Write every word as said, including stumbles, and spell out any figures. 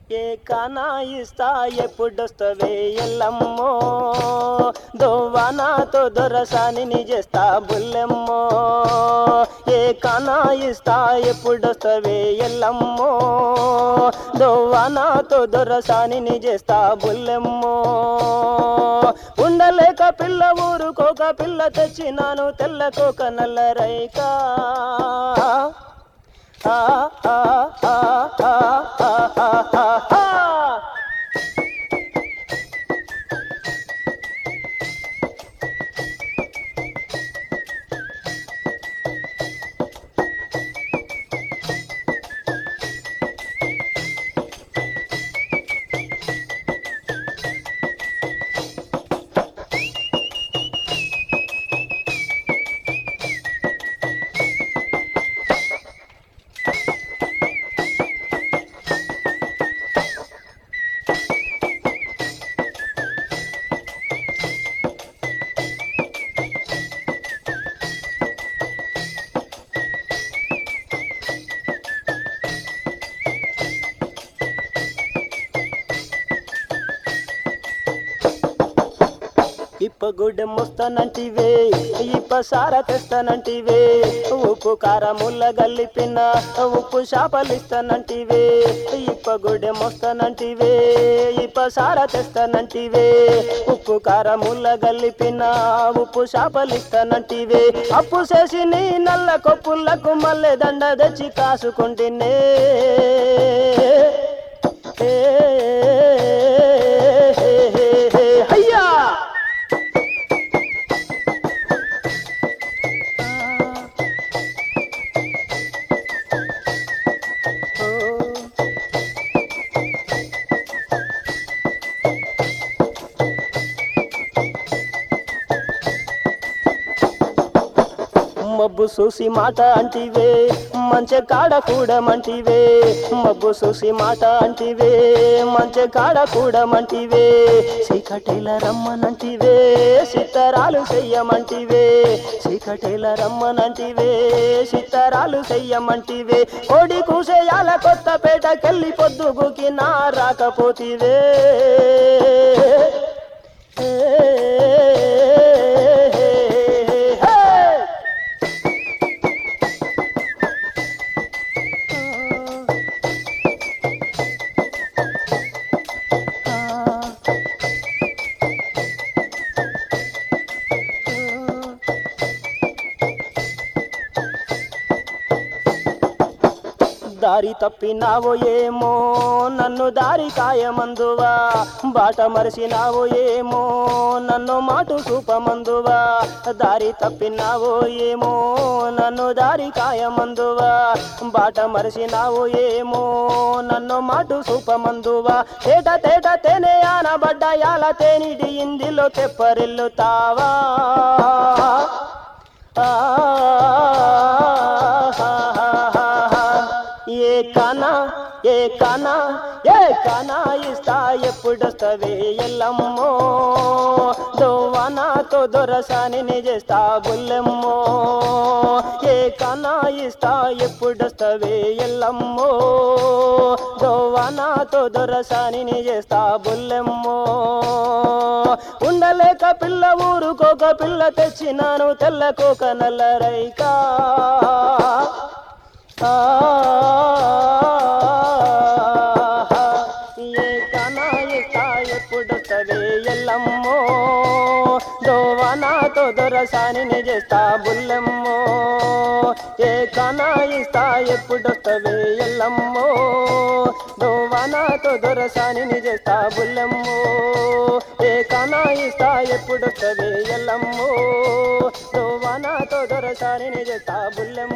ఏ కానా ఇస్తా ఎప్పుడొస్తవే ఎల్లమ్మో దోవానాతో దొరసాని చేస్తా బుల్లెమ్మో ఏ కానా ఇస్తా ఎప్పుడొస్తవే ఎల్లమ్మో దోవానాతో దొరసాని చేస్తా బుల్లెమ్మో ఉండలేక పిల్ల ఊరుకోక పిల్ల తెచ్చినాను తెల్లకోక నల్ల రైకా ఆ ఆ ఆ ఆ ఆ ఆ ఇప్పగుడ్డె మోస్తానంటివే ఇప్ప సార తెస్తానంటివే ఉప్పు కారముల్ల గల్లిపిన ఉప్పు శాపలిస్తానంటివే ఇప్పగుడ్డె మోస్తానంటివే ఇప్ప సార తెస్తానంటివే ఉప్పు కారముల్ల గల్లిపిన ఉప్పు శాపలిస్తానంటివే అప్పు చేసి నీ నల్ల కొప్పులకు మల్లె దండ తెచ్చి కాసుకుంటినే అయ్యా మబ్బు చూసి మాట అంటివే మంచె కాడ కూడమంటివే మబ్బు చూసి మాట అంటివే మంచె కాడ కూడమంటివే చీకటేల రమ్మనంటివే సిత్తరాలు చెయ్యమంటివే చీకటేల రమ్మనంటివే సిత్తరాలు చెయ్యమంటివే కోడి కూసేయాల కొత్తపేటకెళ్ళి పొద్దుగుకి నా రాకపోతివే దారి తప్పినావో ఏమో నన్ను దారి కాయమందువా బాట మరిసినావో ఏమో నన్ను మాటు చూపమందువా దారి తప్పినావో ఏమో నన్ను దారి కాయమందువా బాట మరిసినావో ఏమో నన్ను మాటు చూపమందువా తేట తేట తేనే ఆనబడ్డ యాల తేనిడి ఇందిలో తెప్పరిల్లుతావా ఏ కానా ఏ కానా ఏ కానా ఇస్తా ఎప్పుడొస్తవే ఎల్లమ్మో దోవానాతో దొరసాని చేస్తా బుల్లెమ్మో ఏ కానా ఇస్తా ఎప్పుడొస్తవే ఎల్లమ్మో దోవానాతో దొరసాని చేస్తా బుల్లెమ్మో ఉండలేక పిల్ల ఊరుకోక పిల్ల తెచ్చినాను తెల్లకోక నల్ల రైకా ఏ కానా ఇస్తా ఎప్పుడొస్తవే ఎల్లమ్మో దోవానాతో దొరసాని చేస్తా బుల్లెమ్మో ఏ కానా ఇస్తా ఎప్పుడొస్తవే ఎల్లమ్మో దోవానాతో దొరసాని చేస్తా బుల్లెమ్మో ఏ కానా ఇస్తా ఎప్పుడొస్తవే ఎల్లమ్మో దోవానాతో దొరసాని చేస్తా బుల్లెమ్మో